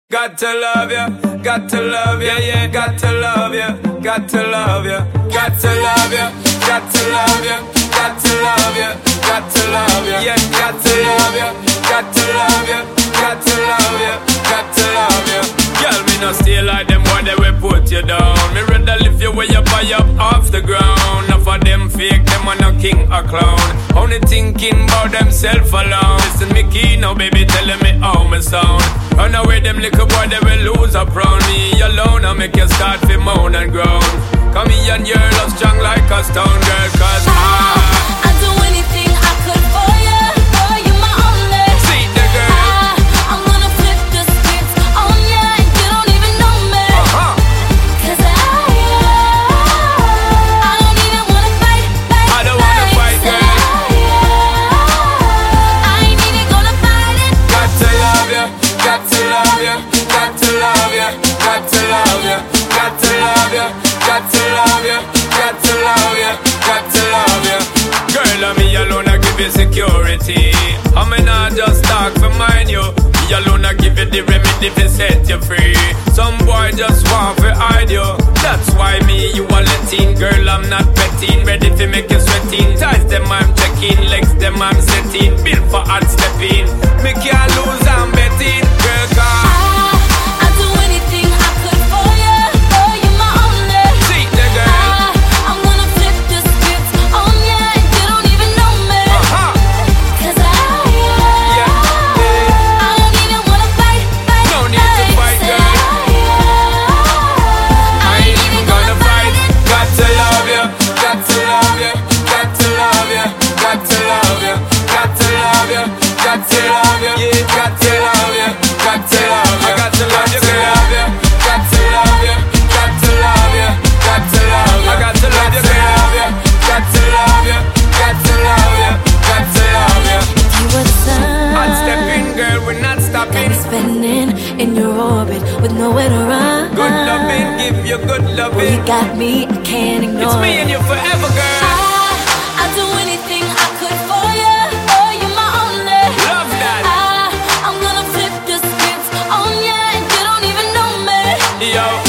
Got to love you, got to love you, yeah, got to love you, got to love you, got to love you, got to love you, got to love you, got to love you, yeah, got to love you, got to love you, got to love you, got to love you. Girl, me no stay like them boy, they will put you down. Me rather lift you way up high up off the ground. Enough of them fake, them are no king or clown. Only thinking about themself alone. Listen me key now, baby, telling me how me sound. Run away them little boy, they will lose up round me alone. I make you start to moan and groan. Come here and your love strong like a stone girl. Cause I'd do anything I could for you. For you my only. See the girl. I'm gonna flip the script on ya and you don't even know me. Cause I don't even wanna fight. I don't wanna fight, girl. I ain't even gonna fight it. Got to love you, got to love you, got to love you, got to love you, got to love you, got to love you, got to love you, got to love you. Girl, I'm me alone, I give you security. I'm not just talk for mine, you. Me alone, I give you the remedy to set you free. Some boy just want to hide you. That's why me, you are letting. Girl, I'm not betting. Ready to make you sweating. Ties them I'm checking, legs them I'm setting. Built for hard stepping. Me can't lose, I'm betting. Girl, come. I'd do anything I could for you. For you my only. See the girl. I'm gonna flip the script on ya and you don't even know me. Cause Yeah. I don't even wanna fight. No need to fight, girl. I ain't even gonna fight. Got to love you, got to love you, got to love you, got to love you, got to love you, got to love you, yeah, got to love you, got to love you, got to love you, got to love you, got to love you, got to love you, got to love you, got to love you, got to love you, got to love you. You were the sun. Hot stepping, girl, we're not stopping. Spinning in your orbit with nowhere to run. Good loving, give you good Well, loving. you got me, I can't ignore It's me and it. you forever, girl. I'd do anything I could for you. For you my only. Love that. I'm gonna flip the script on ya and you don't even know me. Yo.